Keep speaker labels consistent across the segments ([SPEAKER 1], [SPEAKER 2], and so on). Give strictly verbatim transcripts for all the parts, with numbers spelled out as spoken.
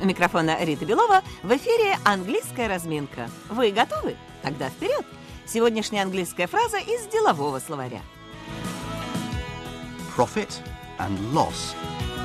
[SPEAKER 1] У микрофона Рита Белова, в эфире «Английская разминка». Вы готовы? Тогда вперед! Сегодняшняя английская фраза из делового словаря.
[SPEAKER 2] Profit and loss.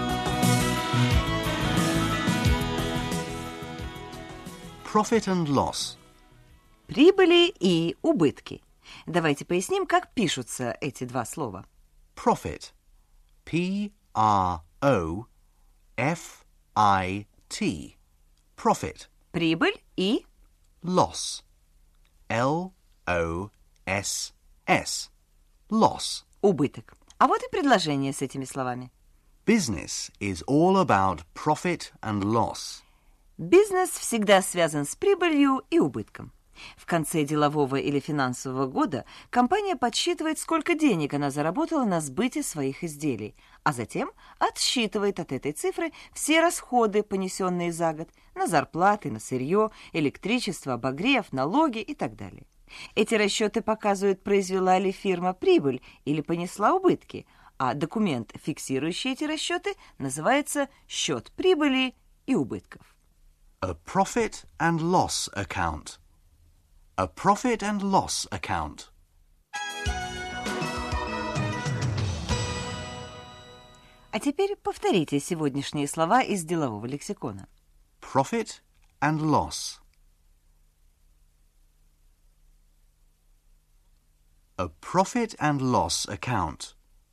[SPEAKER 2] Profit and loss.
[SPEAKER 1] Прибыли и убытки. Давайте поясним, как пишутся эти два слова.
[SPEAKER 2] Profit. P R O F I T. Profit.
[SPEAKER 1] Прибыль и
[SPEAKER 2] Loss. L O S S. Loss.
[SPEAKER 1] убыток. А вот и предложение с этими словами.
[SPEAKER 2] Business is all about profit and loss.
[SPEAKER 1] Бизнес всегда связан с прибылью и убытком. В конце делового или финансового года компания подсчитывает, сколько денег она заработала на сбыте своих изделий, а затем отсчитывает от этой цифры все расходы, понесенные за год, на зарплаты, на сырье, электричество, обогрев, налоги и так далее. Эти расчеты показывают, произвела ли фирма прибыль или понесла убытки, а документ, фиксирующий эти расчеты, называется «счет прибыли и убытков».
[SPEAKER 2] A profit and loss account. A profit and loss account.
[SPEAKER 1] А теперь повторите сегодняшние слова из делового лексикона.
[SPEAKER 2] Profit and loss. A profit and loss account.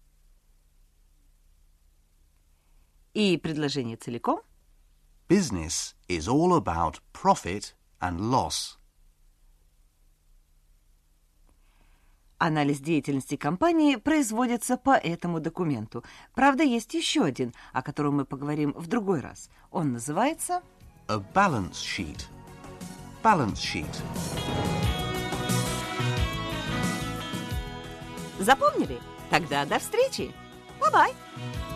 [SPEAKER 1] И предложение целиком.
[SPEAKER 2] Business is all about profit and loss.
[SPEAKER 1] Анализ деятельности компании производится по этому документу. Правда, есть еще один, о котором мы поговорим в другой раз. Он называется
[SPEAKER 2] A balance sheet. Balance sheet.
[SPEAKER 1] «Запомнили? Тогда до встречи! Бай-бай!»